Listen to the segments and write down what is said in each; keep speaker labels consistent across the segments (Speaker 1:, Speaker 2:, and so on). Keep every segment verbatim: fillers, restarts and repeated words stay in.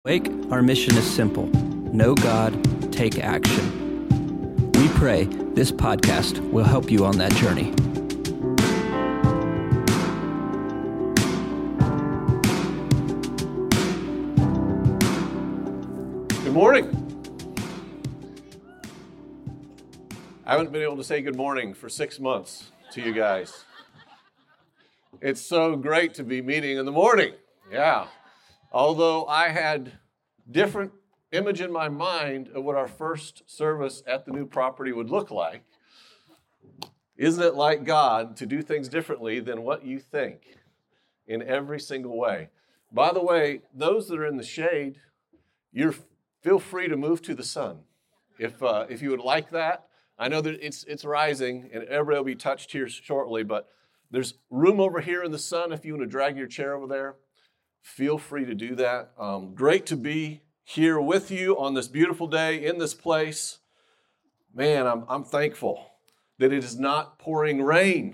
Speaker 1: Wake, our mission is simple. Know God, take action. We pray this podcast will help you on that journey.
Speaker 2: Good morning. I haven't been able to say good morning for six months to you guys. It's so great to be meeting in the morning. Yeah. Although I had different image in my mind of what our first service at the new property would look like. Isn't it like God to do things differently than what you think in every single way? By the way, those that are in the shade, you're feel free to move to the sun. If uh, if you would like that, I know that it's it's rising and everybody will be touched here shortly, but there's room over here in the sun if you want to drag your chair over there. Feel free to do that. Um, great to be here with you on this beautiful day in this place. Man, I'm I'm thankful that it is not pouring rain.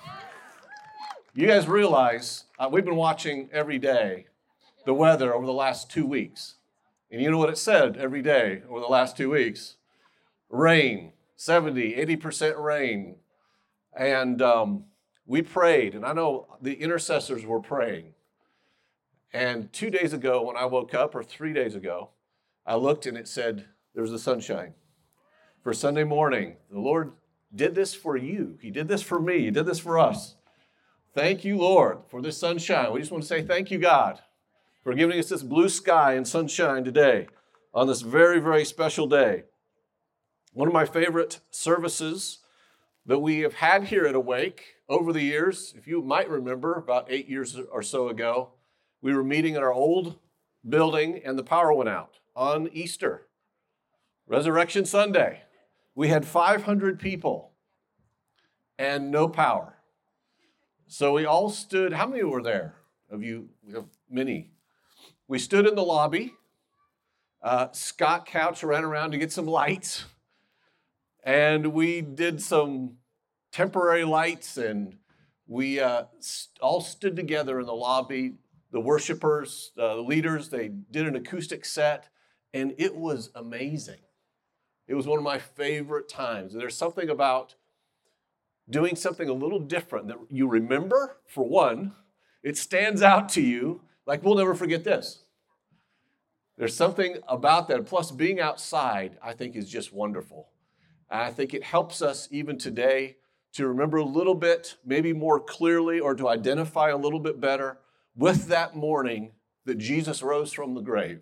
Speaker 2: You guys realize uh, we've been watching every day the weather over the last two weeks. And you know what it said every day over the last two weeks? Rain, seventy, eighty percent rain. And um, we prayed, and I know the intercessors were praying. And two days ago when I woke up, or three days ago, I looked and it said, there's the sunshine. For Sunday morning, the Lord did this for you. He did this for me. He did this for us. Thank you, Lord, for this sunshine. We just want to say thank you, God, for giving us this blue sky and sunshine today on this very, very special day. One of my favorite services that we have had here at Awake over the years, if you might remember, about eight years or so ago, we were meeting in our old building and the power went out on Easter, Resurrection Sunday. We had five hundred people and no power. So we all stood, how many were there of you? We have many. We stood in the lobby. Uh, Scott Couch ran around to get some lights. And we did some temporary lights, and we uh, st- all stood together in the lobby. The worshipers, uh, the leaders, they did an acoustic set, and it was amazing. It was one of my favorite times. There's something about doing something a little different that you remember, for one. It stands out to you. Like, we'll never forget this. There's something about that. Plus, being outside, I think, is just wonderful. And I think it helps us even today to remember a little bit, maybe more clearly, or to identify a little bit better with that morning that Jesus rose from the grave.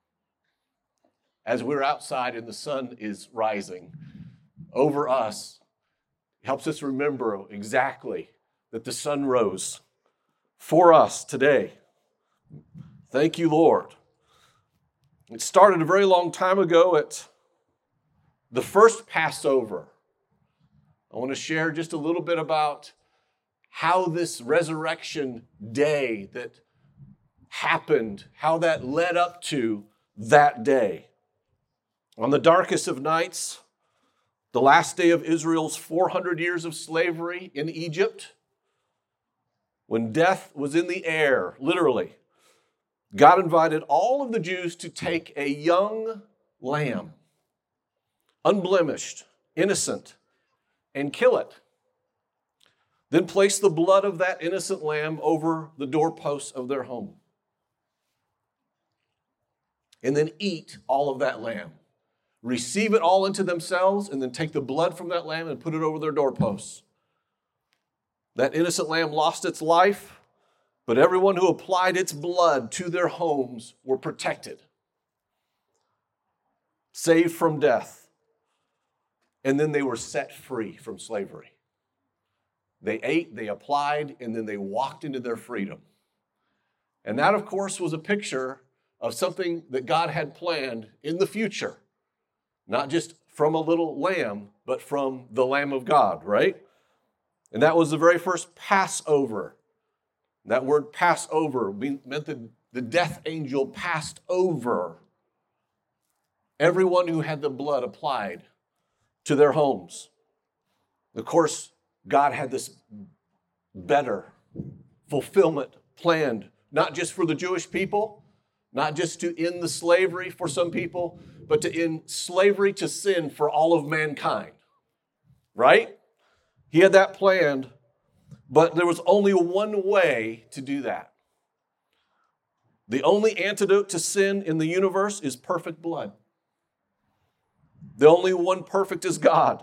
Speaker 2: As we're outside and the sun is rising over us, it helps us remember exactly that the sun rose for us today. Thank you, Lord. It started a very long time ago at the first Passover. I want to share just a little bit about how this resurrection day that happened, how that led up to that day. On the darkest of nights, the last day of Israel's four hundred years of slavery in Egypt, when death was in the air, literally, God invited all of the Jews to take a young lamb, unblemished, innocent, and kill it. Then place the blood of that innocent lamb over the doorposts of their home. And then eat all of that lamb. Receive it all into themselves, and then take the blood from that lamb and put it over their doorposts. That innocent lamb lost its life, but everyone who applied its blood to their homes were protected, saved from death, and then they were set free from slavery. They ate, they applied, and then they walked into their freedom. And that, of course, was a picture of something that God had planned in the future. Not just from a little lamb, but from the Lamb of God, right? And that was the very first Passover. That word Passover meant that the death angel passed over everyone who had the blood applied to their homes. Of course, God had this better fulfillment planned, not just for the Jewish people, not just to end the slavery for some people, but to end slavery to sin for all of mankind. Right? He had that planned, but there was only one way to do that. The only antidote to sin in the universe is perfect blood. The only one perfect is God.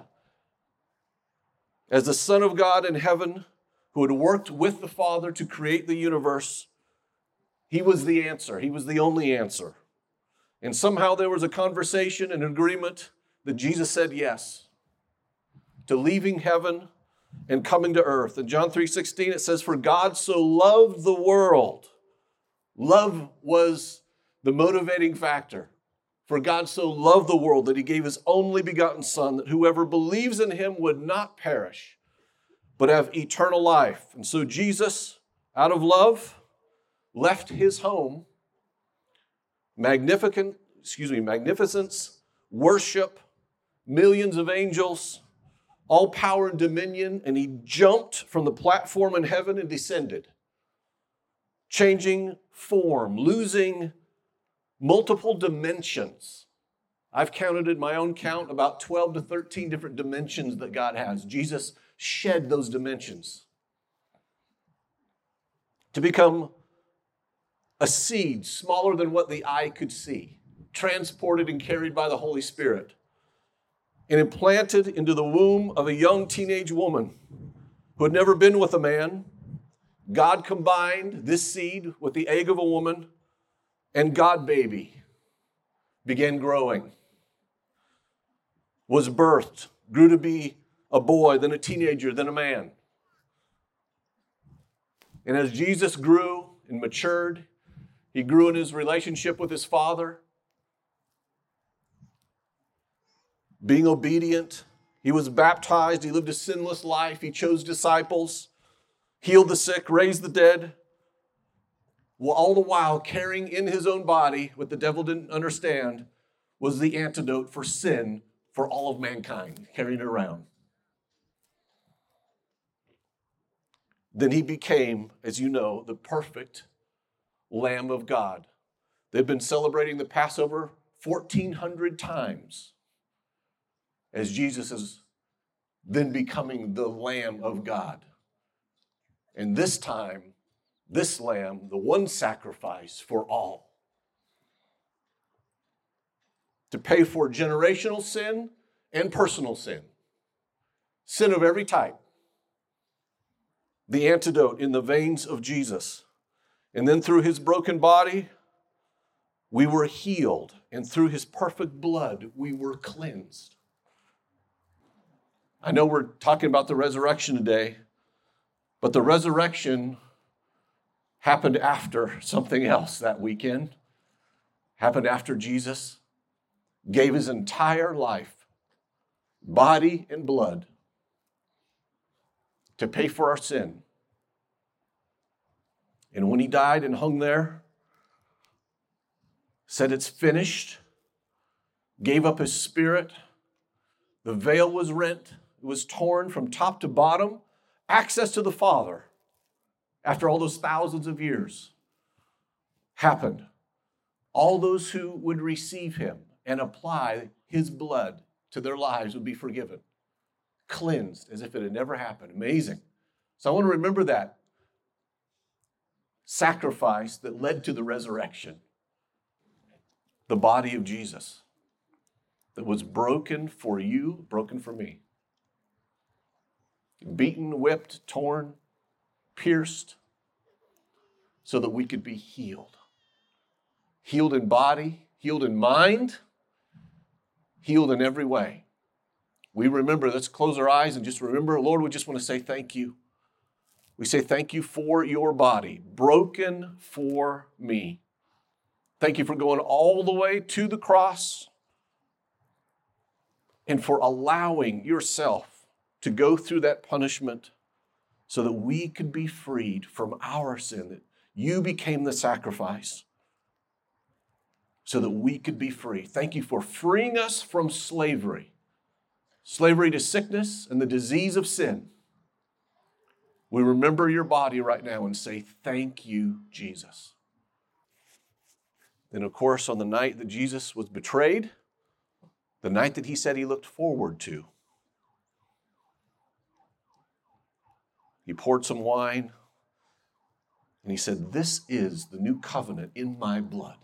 Speaker 2: As the Son of God in heaven, who had worked with the Father to create the universe, he was the answer. He was the only answer. And somehow there was a conversation, an agreement that Jesus said yes to leaving heaven and coming to earth. In John three sixteen, it says, "For God so loved the world." Love was the motivating factor. For God so loved the world that he gave his only begotten Son, that whoever believes in him would not perish, but have eternal life. And so Jesus, out of love, left his home, magnificent, excuse me, magnificence, worship, millions of angels, all power and dominion, and he jumped from the platform in heaven and descended, changing form, losing multiple dimensions. I've counted in my own count about twelve to thirteen different dimensions that God has. Jesus shed those dimensions to become a seed smaller than what the eye could see, transported and carried by the Holy Spirit, and implanted into the womb of a young teenage woman who had never been with a man. God combined this seed with the egg of a woman, and God baby began growing, was birthed, grew to be a boy, then a teenager, then a man. And as Jesus grew and matured, he grew in his relationship with his Father, being obedient. He was baptized. He lived a sinless life. He chose disciples, healed the sick, raised the dead, well, all the while carrying in his own body what the devil didn't understand was the antidote for sin for all of mankind, carrying it around. Then he became, as you know, the perfect Lamb of God. They've been celebrating the Passover fourteen hundred times as Jesus is then becoming the Lamb of God. And this time, this Lamb, the one sacrifice for all, to pay for generational sin and personal sin, sin of every type. The antidote in the veins of Jesus. And then through his broken body, we were healed. And through his perfect blood, we were cleansed. I know we're talking about the resurrection today, but the resurrection happened after something else that weekend. Happened after Jesus gave his entire life, body and blood, to pay for our sin. And when he died and hung there, said it's finished, gave up his spirit, the veil was rent, it was torn from top to bottom, access to the Father, after all those thousands of years, happened. All those who would receive him and apply his blood to their lives would be forgiven, cleansed as if it had never happened. Amazing. So I want to remember that sacrifice that led to the resurrection. The body of Jesus that was broken for you, broken for me. Beaten, whipped, torn, pierced, so that we could be healed. Healed in body, healed in mind, healed in every way. We remember, let's close our eyes and just remember, Lord, we just want to say thank you. We say thank you for your body, broken for me. Thank you for going all the way to the cross and for allowing yourself to go through that punishment so that we could be freed from our sin, that you became the sacrifice so that we could be free. Thank you for freeing us from slavery, slavery to sickness and the disease of sin. We remember your body right now and say, thank you, Jesus. And of course, on the night that Jesus was betrayed, the night that he said he looked forward to, he poured some wine and he said, "This is the new covenant in my blood.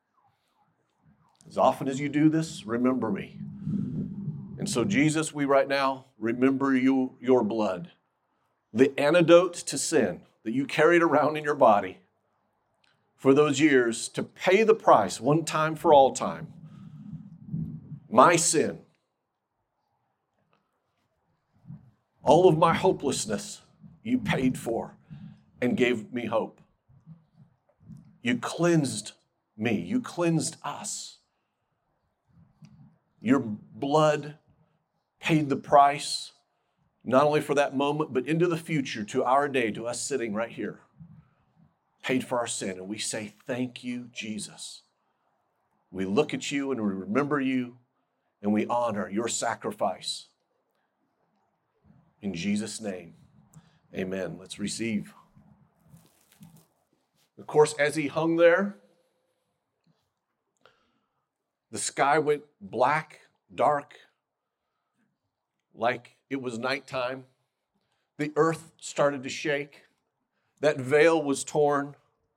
Speaker 2: As often as you do this, remember me." And so, Jesus, we right now remember you, your blood, the antidote to sin that you carried around in your body for those years to pay the price one time for all time. My sin, all of my hopelessness, you paid for and gave me hope. You cleansed me. You cleansed us. Your blood paid the price, not only for that moment, but into the future, to our day, to us sitting right here. Paid for our sin. And we say, thank you, Jesus. We look at you and we remember you and we honor your sacrifice. In Jesus' name, amen. Let's receive. Of course, as he hung there, the sky went black, dark, like it was nighttime. The earth started to shake. That veil was torn.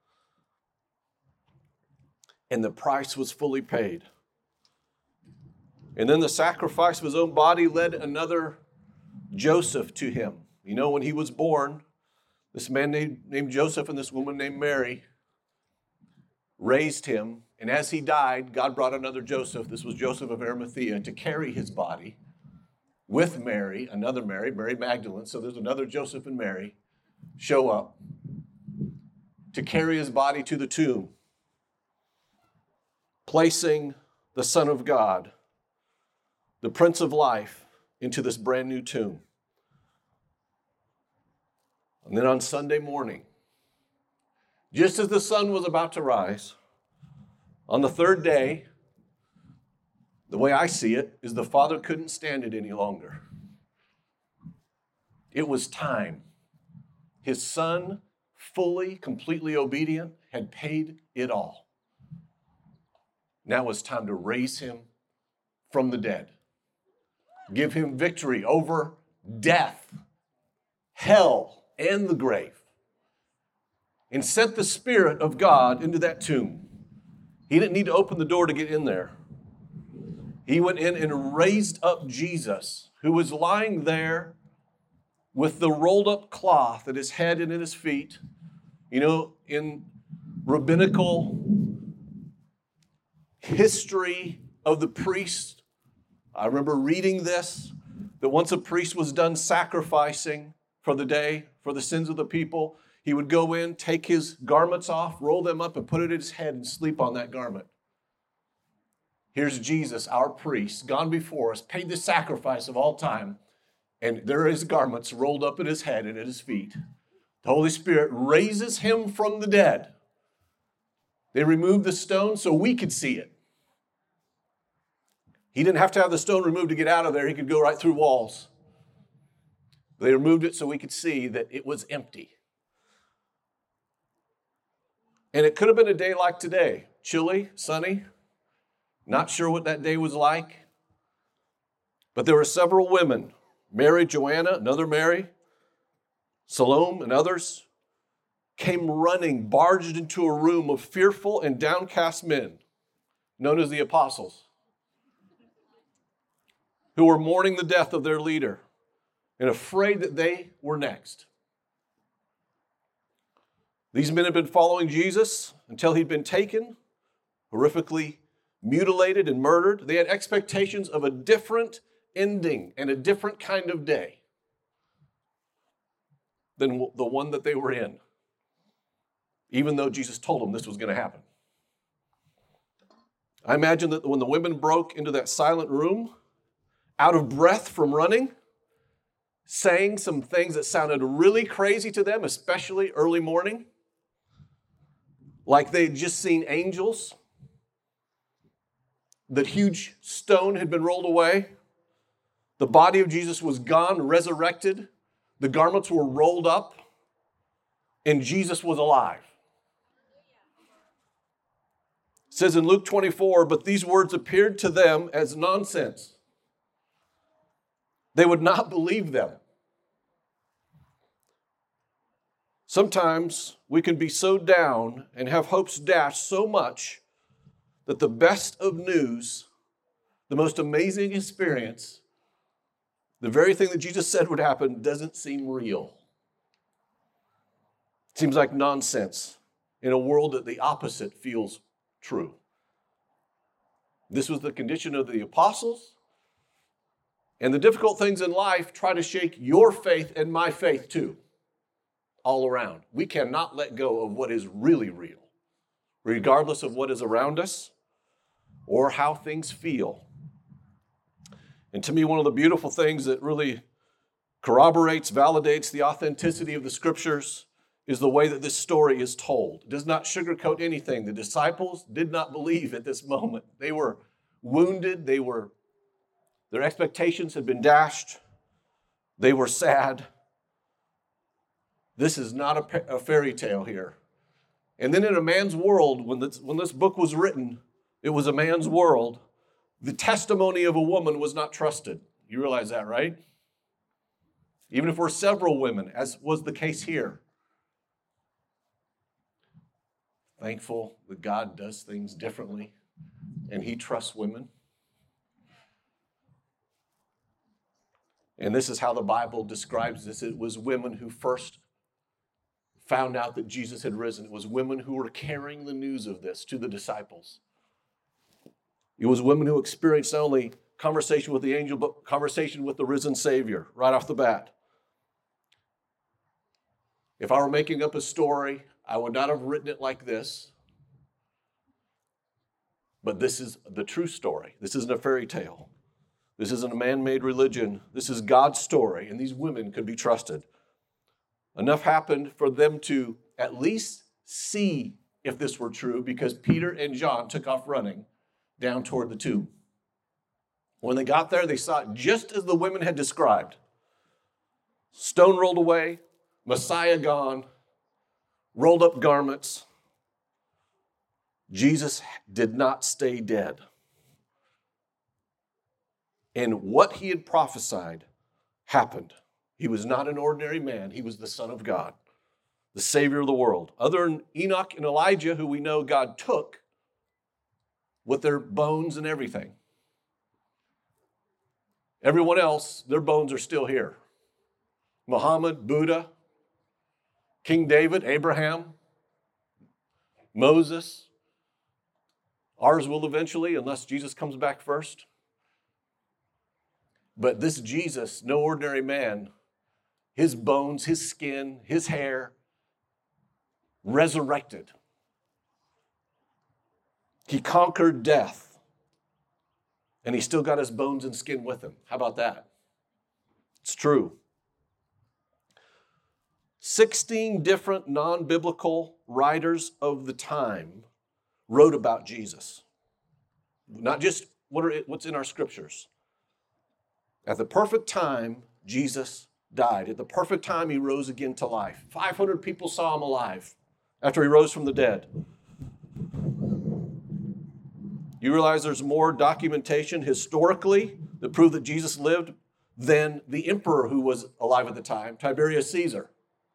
Speaker 2: And the price was fully paid. And then the sacrifice of his own body led another Joseph to him. You know, when he was born, this man named, named Joseph and this woman named Mary raised him. And as he died, God brought another Joseph. This was Joseph of Arimathea to carry his body with Mary, another Mary, Mary Magdalene. So there's another Joseph and Mary show up to carry his body to the tomb, placing the Son of God, the Prince of Life, into this brand new tomb. And then on Sunday morning, just as the sun was about to rise, on the third day, the way I see it is the Father couldn't stand it any longer. It was time. His Son, fully, completely obedient, had paid it all. Now it's time to raise him from the dead. Give him victory over death, hell, and the grave. And sent the Spirit of God into that tomb. He didn't need to open the door to get in there. He went in and raised up Jesus, who was lying there with the rolled up cloth at his head and at his feet. You know, in rabbinical history of the priest, I remember reading this, that once a priest was done sacrificing for the day, for the sins of the people, he would go in, take his garments off, roll them up, and put it at his head and sleep on that garment. Here's Jesus, our priest, gone before us, paid the sacrifice of all time, and there are his garments rolled up at his head and at his feet. The Holy Spirit raises him from the dead. They removed the stone so we could see it. He didn't have to have the stone removed to get out of there. He could go right through walls. They removed it so we could see that it was empty. And it could have been a day like today, chilly, sunny. Not sure what that day was like. But there were several women, Mary, Joanna, another Mary, Salome, and others, came running, barged into a room of fearful and downcast men, known as the apostles, who were mourning the death of their leader and afraid that they were next. These men had been following Jesus until he'd been taken, horrifically mutilated and murdered. They had expectations of a different ending and a different kind of day than the one that they were in, even though Jesus told them this was going to happen. I imagine that when the women broke into that silent room, out of breath from running, saying some things that sounded really crazy to them, especially early morning, like they'd just seen angels, that huge stone had been rolled away, the body of Jesus was gone, resurrected, the garments were rolled up, and Jesus was alive. says in Luke twenty-four, but these words appeared to them as nonsense. They would not believe them. Sometimes we can be so down and have hopes dashed so much that the best of news, the most amazing experience, the very thing that Jesus said would happen doesn't seem real. It seems like nonsense in a world that the opposite feels true. This was the condition of the apostles, and the difficult things in life try to shake your faith and my faith too, all around. We cannot let go of what is really real, regardless of what is around us or how things feel. And to me, one of the beautiful things that really corroborates, validates the authenticity of the scriptures is the way that this story is told. It does not sugarcoat anything. The disciples did not believe at this moment. They were wounded. They were, their expectations had been dashed. They were sad. This is not a, a fairy tale here. And then in a man's world, when this, when this book was written, it was a man's world. The testimony of a woman was not trusted. You realize that, right? Even if we're several women, as was the case here. Thankful that God does things differently and he trusts women. And this is how the Bible describes this. It was women who first found out that Jesus had risen. It was women who were carrying the news of this to the disciples. It was women who experienced not only conversation with the angel, but conversation with the risen Savior right off the bat. If I were making up a story, I would not have written it like this. But this is the true story. This isn't a fairy tale. This isn't a man-made religion. This is God's story, and these women could be trusted. Enough happened for them to at least see if this were true, because Peter and John took off running down toward the tomb. When they got there, they saw it just as the women had described. Stone rolled away, Messiah gone, rolled up garments. Jesus did not stay dead. And what he had prophesied happened. He was not an ordinary man. He was the Son of God, the Savior of the world. Other than Enoch and Elijah, who we know God took with their bones and everything. Everyone else, their bones are still here. Muhammad, Buddha, King David, Abraham, Moses. Ours will eventually, unless Jesus comes back first. But this Jesus, no ordinary man, his bones, his skin, his hair, resurrected. He conquered death, and he still got his bones and skin with him. How about that? It's true. Sixteen different non-biblical writers of the time wrote about Jesus. Not just what are, what's in our scriptures. At the perfect time, Jesus died. At the perfect time, he rose again to life. five hundred people saw him alive after he rose from the dead. You realize there's more documentation historically that prove that Jesus lived than the emperor who was alive at the time, Tiberius Caesar.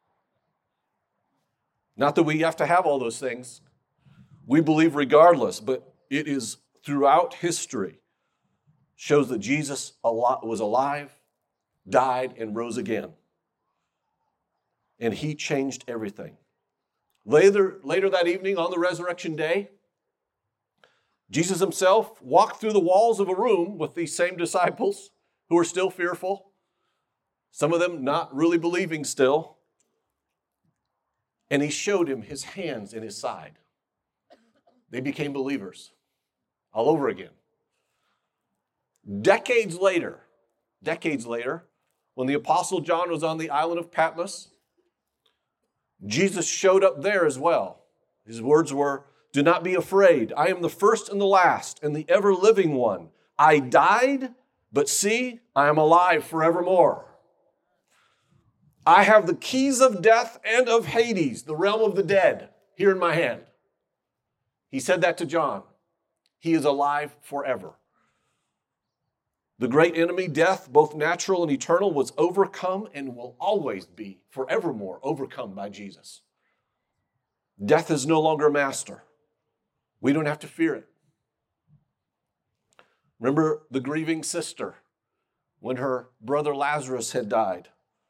Speaker 2: Not that we have to have all those things. We believe regardless, but it is throughout history shows that Jesus was alive, died, and rose again. And he changed everything. Later, later that evening on the resurrection day, Jesus himself walked through the walls of a room with these same disciples who were still fearful, some of them not really believing still. And he showed him his hands and his side. They became believers all over again. Decades later, decades later, when the Apostle John was on the island of Patmos, Jesus showed up there as well. His words were, "Do not be afraid. I am the first and the last and the ever-living one. I died, but see, I am alive forevermore. I have the keys of death and of Hades, the realm of the dead, here in my hand." He said that to John. He is alive forever. The great enemy, death, both natural and eternal, was overcome and will always be forevermore overcome by Jesus. Death is no longer master. We don't have to fear it. Remember the grieving sister when her brother Lazarus had died.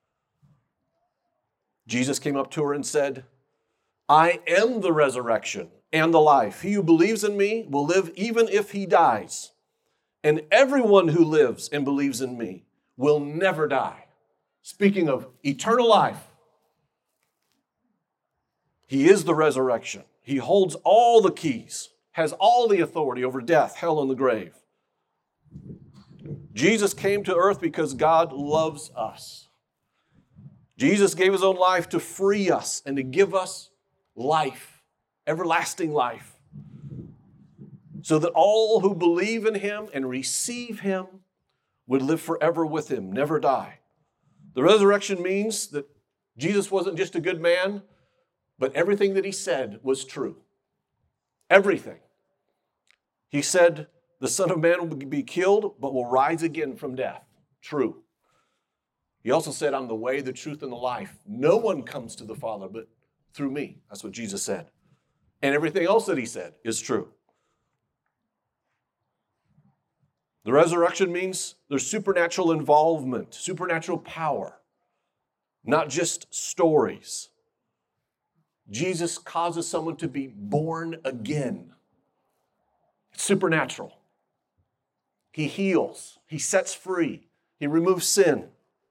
Speaker 2: Jesus came up to her and said, I am the resurrection and the life. He who believes in me will live even if he dies. And everyone who lives and believes in me will never die. Speaking of eternal life, he is the resurrection. He holds all the keys, has all the authority over death, hell, and the grave. Jesus came to earth because God loves us. Jesus gave his own life to free us and to give us life, everlasting life, so that all who believe in him and receive him would live forever with him, never die. The resurrection means that Jesus wasn't just a good man, but everything that he said was true. Everything. He said, the Son of Man will be killed, but will rise again from death. True. He also said, I'm the way, the truth, and the life. No one comes to the Father but through me. That's what Jesus said. And everything else that he said is true. The resurrection means there's supernatural involvement, supernatural power, not just stories. Jesus causes someone to be born again. It's supernatural. He heals. He sets free. He removes sin.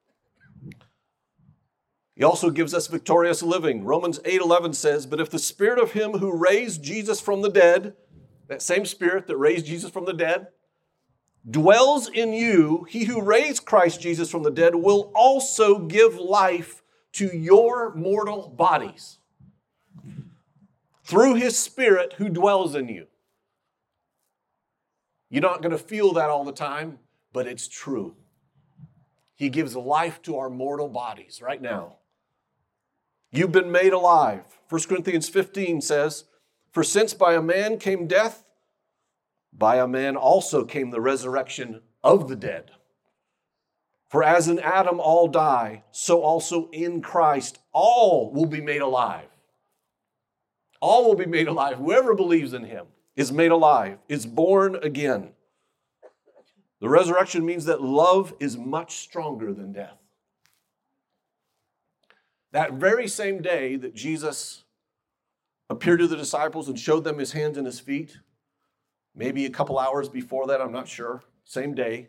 Speaker 2: He also gives us victorious living. Romans eight eleven says, but if the spirit of him who raised Jesus from the dead, that same spirit that raised Jesus from the dead, dwells in you, he who raised Christ Jesus from the dead will also give life to your mortal bodies through his spirit who dwells in you. You're not going to feel that all the time, but it's true. He gives life to our mortal bodies right now. You've been made alive. First Corinthians fifteen says, for since by a man came death, by a man also came the resurrection of the dead. For as in Adam all die, so also in Christ all will be made alive. All will be made alive. Whoever believes in him is made alive, is born again. The resurrection means that love is much stronger than death. That very same day that Jesus appeared to the disciples and showed them his hands and his feet, maybe a couple hours before that, I'm not sure, same day.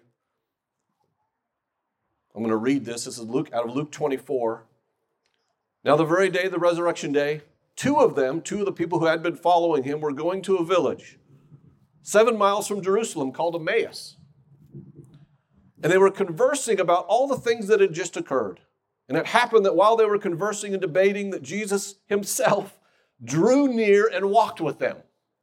Speaker 2: I'm going to read this. This is Luke out of Luke twenty-four. Now the very day, the resurrection day, two of them, two of the people who had been following him, were going to a village seven miles from Jerusalem called Emmaus. And they were conversing about all the things that had just occurred. And it happened that while they were conversing and debating, that Jesus himself drew near and walked with them.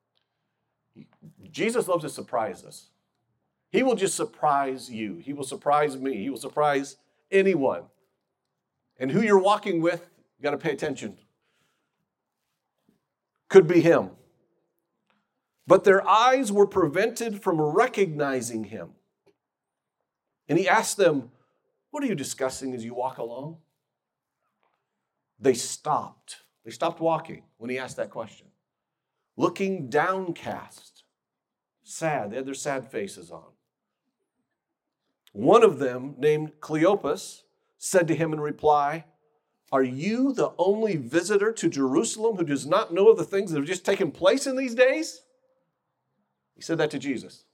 Speaker 2: Jesus loves to surprise us. He will just surprise you. He will surprise me. He will surprise anyone. And who you're walking with, you got to pay attention. Could be him. But their eyes were prevented from recognizing him. And he asked them, what are you discussing as you walk along? They stopped. They stopped walking when he asked that question. Looking downcast, sad. They had their sad faces on. One of them, named Cleopas, said to him in reply, are you the only visitor to Jerusalem who does not know of the things that have just taken place in these days? He said that to Jesus.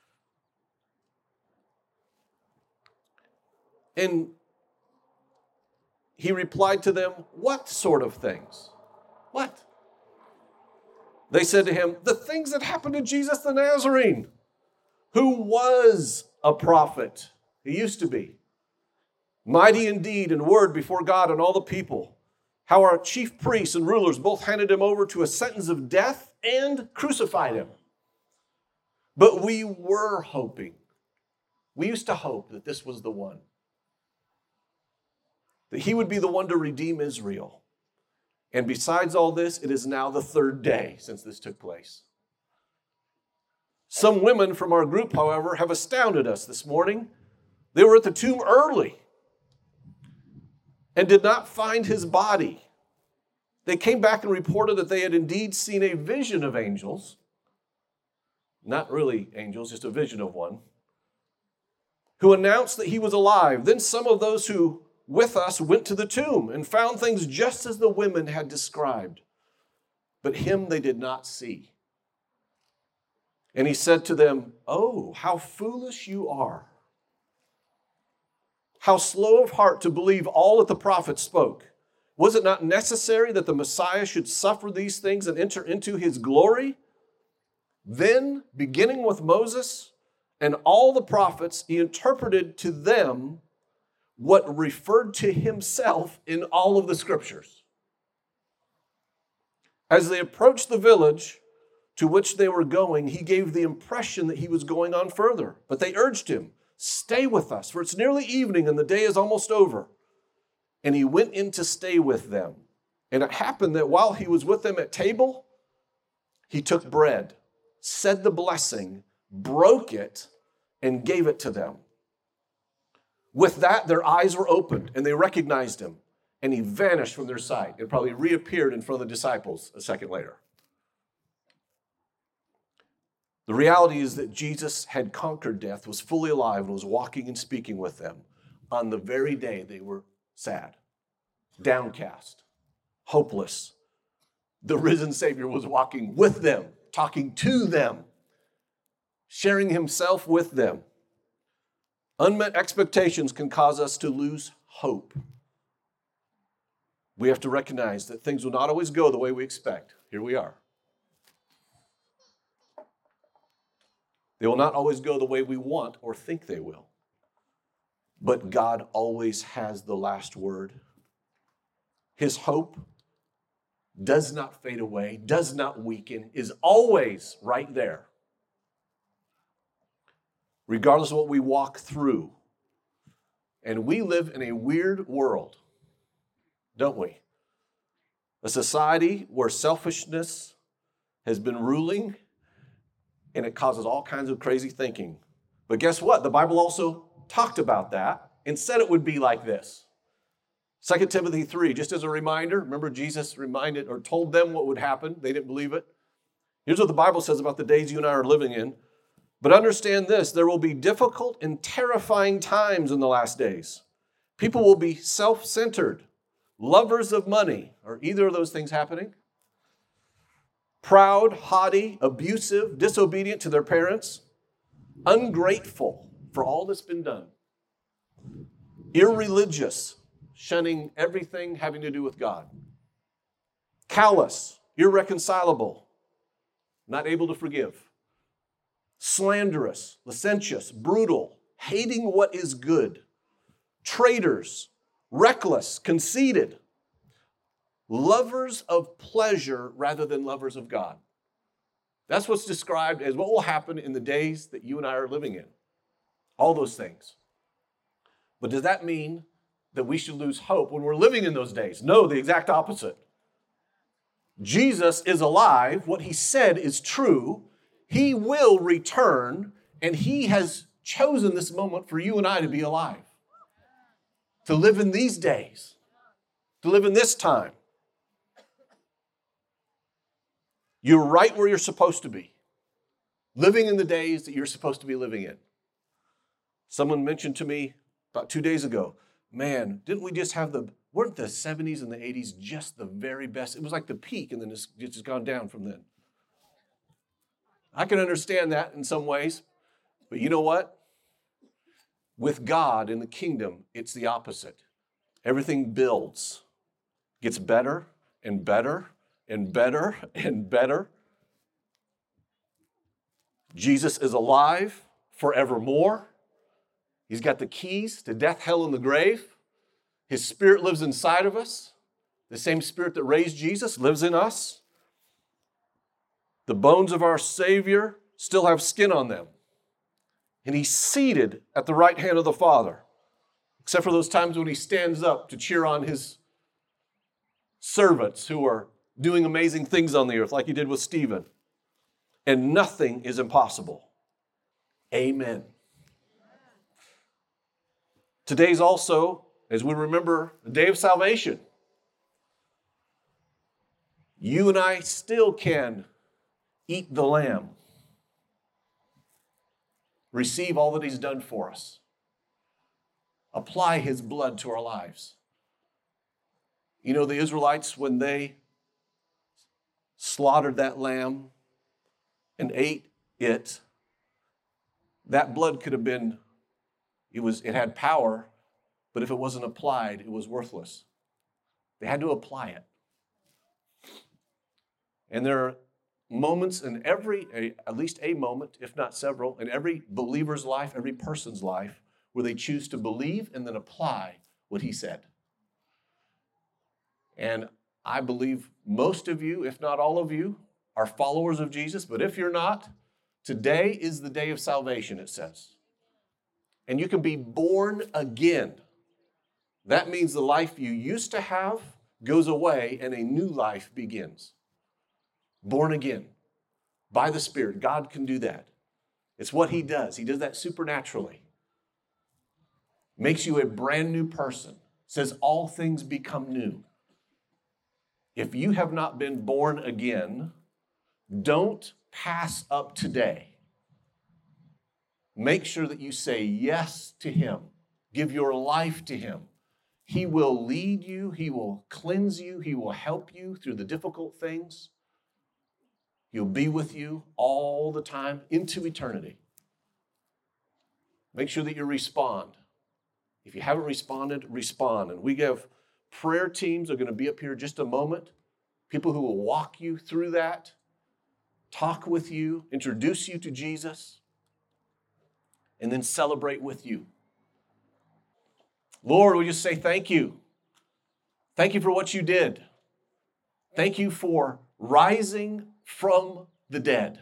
Speaker 2: And he replied to them, what sort of things? What? They said to him, the things that happened to Jesus the Nazarene, who was a prophet. He used to be. Mighty in deed and word before God and all the people. How our chief priests and rulers both handed him over to a sentence of death and crucified him. But we were hoping. We used to hope that this was the one. That he would be the one to redeem Israel. And besides all this, it is now the third day since this took place. Some women from our group, however, have astounded us this morning. They were at the tomb early and did not find his body. They came back and reported that they had indeed seen a vision of angels. Not really angels, just a vision of one, who announced that he was alive. Then some of those who with us went to the tomb and found things just as the women had described. But him they did not see. And he said to them, "Oh, how foolish you are. How slow of heart to believe all that the prophets spoke. Was it not necessary that the Messiah should suffer these things and enter into his glory?" Then, beginning with Moses and all the prophets, he interpreted to them what referred to himself in all of the scriptures. As they approached the village to which they were going, he gave the impression that he was going on further. But they urged him, "Stay with us, for it's nearly evening and the day is almost over." And he went in to stay with them. And it happened that while he was with them at table, he took bread, said the blessing, broke it, and gave it to them. With that, their eyes were opened, and they recognized him. And he vanished from their sight and probably reappeared in front of the disciples a second later. The reality is that Jesus had conquered death, was fully alive, and was walking and speaking with them on the very day they were sad, downcast, hopeless. The risen Savior was walking with them, talking to them, sharing himself with them. Unmet expectations can cause us to lose hope. We have to recognize that things will not always go the way we expect. Here we are. They will not always go the way we want or think they will. But God always has the last word. His hope does not fade away, does not weaken, is always right there. Regardless of what we walk through. And we live in a weird world, don't we? A society where selfishness has been ruling, and it causes all kinds of crazy thinking. But guess what? The Bible also talked about that and said it would be like this. Second Timothy three, just as a reminder, remember Jesus reminded or told them what would happen. They didn't believe it. Here's what the Bible says about the days you and I are living in. But understand this, there will be difficult and terrifying times in the last days. People will be self-centered, lovers of money. Are either of those things happening? Proud, haughty, abusive, disobedient to their parents, ungrateful for all that's been done, irreligious, shunning everything having to do with God, callous, irreconcilable, not able to forgive, slanderous, licentious, brutal, hating what is good, traitors, reckless, conceited, lovers of pleasure rather than lovers of God. That's what's described as what will happen in the days that you and I are living in. All those things. But does that mean that we should lose hope when we're living in those days? No, the exact opposite. Jesus is alive. What he said is true. He will return, and he has chosen this moment for you and I to be alive. To live in these days. To live in this time. You're right where you're supposed to be. Living in the days that you're supposed to be living in. Someone mentioned to me about two days ago, man, didn't we just have the, weren't the seventies and the eighties just the very best? It was like the peak, and then it's just gone down from then. I can understand that in some ways, but you know what? With God in the kingdom, it's the opposite. Everything builds, gets better and better and better and better. Jesus is alive forevermore. He's got the keys to death, hell, and the grave. His Spirit lives inside of us. The same Spirit that raised Jesus lives in us. The bones of our Savior still have skin on them. And he's seated at the right hand of the Father, except for those times when he stands up to cheer on his servants who are doing amazing things on the earth, like he did with Stephen. and nothing is impossible. Amen. Today's also, as we remember, the day of salvation. You and I still can eat the Lamb, receive all that He's done for us, apply His blood to our lives. You know, the Israelites, when they slaughtered that lamb and ate it, that blood could have been, it was, it had power, but if it wasn't applied, it was worthless. They had to apply it. And there are moments in every, a, at least a moment, if not several, in every believer's life, every person's life, where they choose to believe and then apply what He said. And I believe most of you, if not all of you, are followers of Jesus. But if you're not, today is the day of salvation, it says. And you can be born again. That means the life you used to have goes away and a new life begins. Born again by the Spirit. God can do that. It's what He does. He does that supernaturally. Makes you a brand new person. Says all things become new. If you have not been born again, don't pass up today. Make sure that you say yes to Him. Give your life to Him. He will lead you. He will cleanse you. He will help you through the difficult things. He'll be with you all the time into eternity. Make sure that you respond. If you haven't responded, respond. And we have prayer teams are going to be up here in just a moment. People who will walk you through that, talk with you, introduce you to Jesus, and then celebrate with you. Lord, we just say thank you. Thank you for what you did. Thank you for rising from the dead.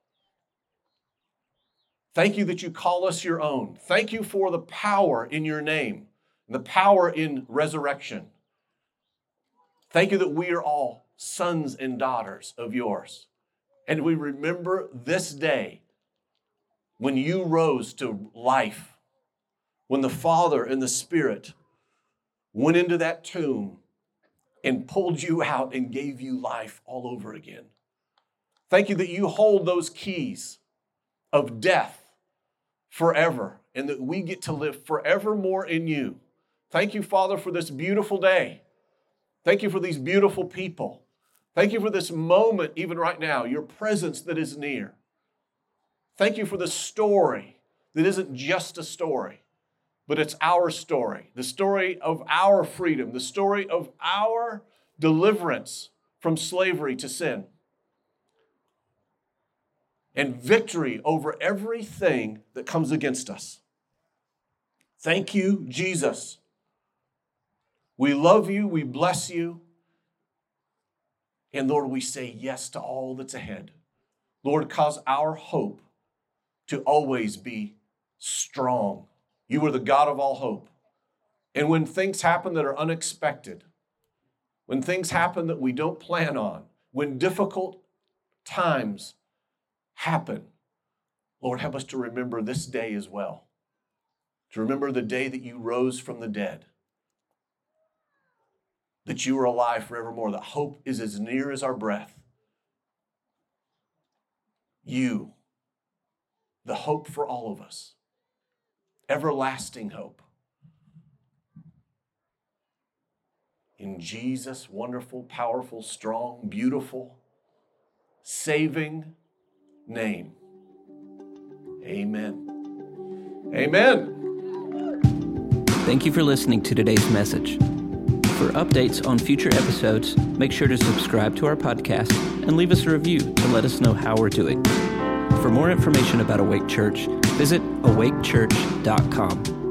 Speaker 2: Thank you that you call us your own. Thank you for the power in your name, the power in resurrection. Thank you that we are all sons and daughters of yours. And we remember this day when you rose to life, when the Father and the Spirit went into that tomb and pulled you out and gave you life all over again. Thank you that you hold those keys of death forever and that we get to live forevermore in you. Thank you, Father, for this beautiful day. Thank you for these beautiful people. Thank you for this moment, even right now, your presence that is near. Thank you for the story that isn't just a story, but it's our story, the story of our freedom, the story of our deliverance from slavery to sin, and victory over everything that comes against us. Thank you, Jesus. We love you, we bless you, and Lord, we say yes to all that's ahead. Lord, cause our hope to always be strong. You are the God of all hope. And when things happen that are unexpected, when things happen that we don't plan on, when difficult times happen, Lord, help us to remember this day as well. To remember the day that you rose from the dead. That you are alive forevermore, that hope is as near as our breath. You, the hope for all of us, everlasting hope. In Jesus' wonderful, powerful, strong, beautiful, saving name. Amen. Amen.
Speaker 1: Thank you for listening to today's message. For updates on future episodes, make sure to subscribe to our podcast and leave us a review to let us know how we're doing. For more information about Awake Church, visit awake church dot com.